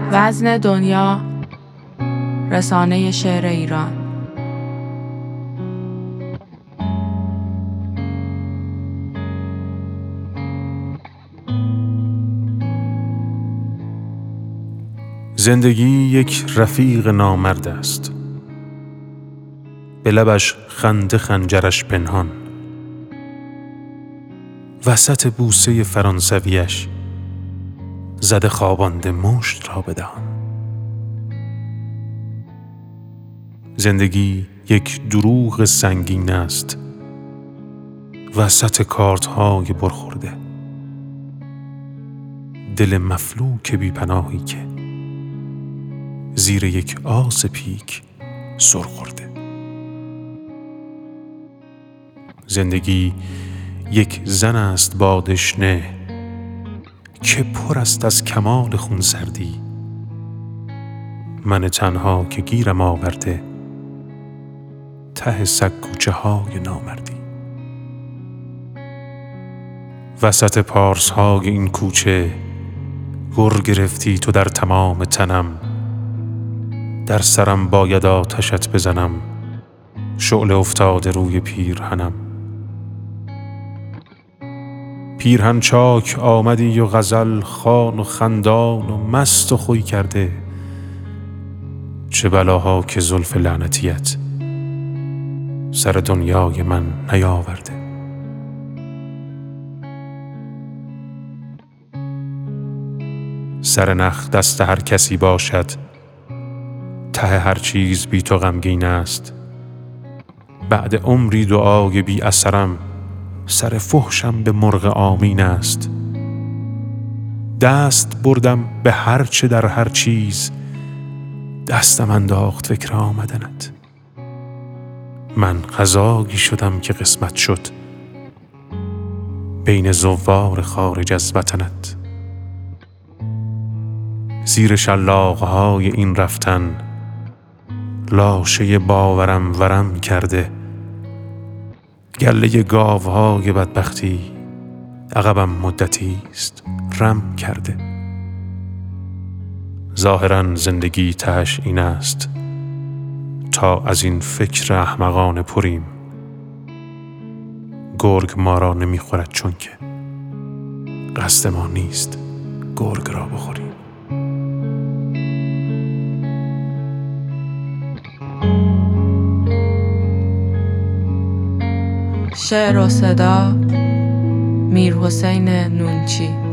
وزن دنیا، رسانه شعر ایران. زندگی یک رفیق نامرد است، به لبش خنده خنجرش پنهان، وسط بوسه فرانسویش زده خوابانده مشت را به دهان. زندگی یک دروغ سنگین است، وسط کارت‌های برخورده، دل مفلوک بی پناهی که زیر یک آس پیک سر خورده. زندگی یک زن است با دشنه که پر است از کمال خونسردی، من تنها که گیرم آورده ته سگ‌کوچه های نامردی. وسط پارس های این کوچه گر گرفتی تو در تمام تنم، در سرم باید آتشت بزنم، شعله افتاده روی پیرهنم. پیرهن چاک آمدی و غزل خوان و خندان و مست و خوی کرده، چه بلاها که زلف لعنتیت سر دنیای من نیاورده. سر نخ دست هر کسی باشد، ته هر چیز بی تو غمگین است. بعد عمری دعای بی اثرم، سر فحشم به مرغ آمین است. دست بردم به هر چه در هر چیز، دستم انداخت فکر آمدنت. من غذایی شدم که قسمت شد بین زوار خارج از وطنت. زیر شلاق‌های این رفتن لاشه باورم ورم کرده، گله گاوهای بدبختی عقبم مدتی است رم کرده. ظاهراً زندگی تهش این است تا از این فکر احمقانه پریم، گرگ ما را نمیخورد چون که قصد ما نیست گرگ را بخوریم. شعر و صدا میرحسین نونچی.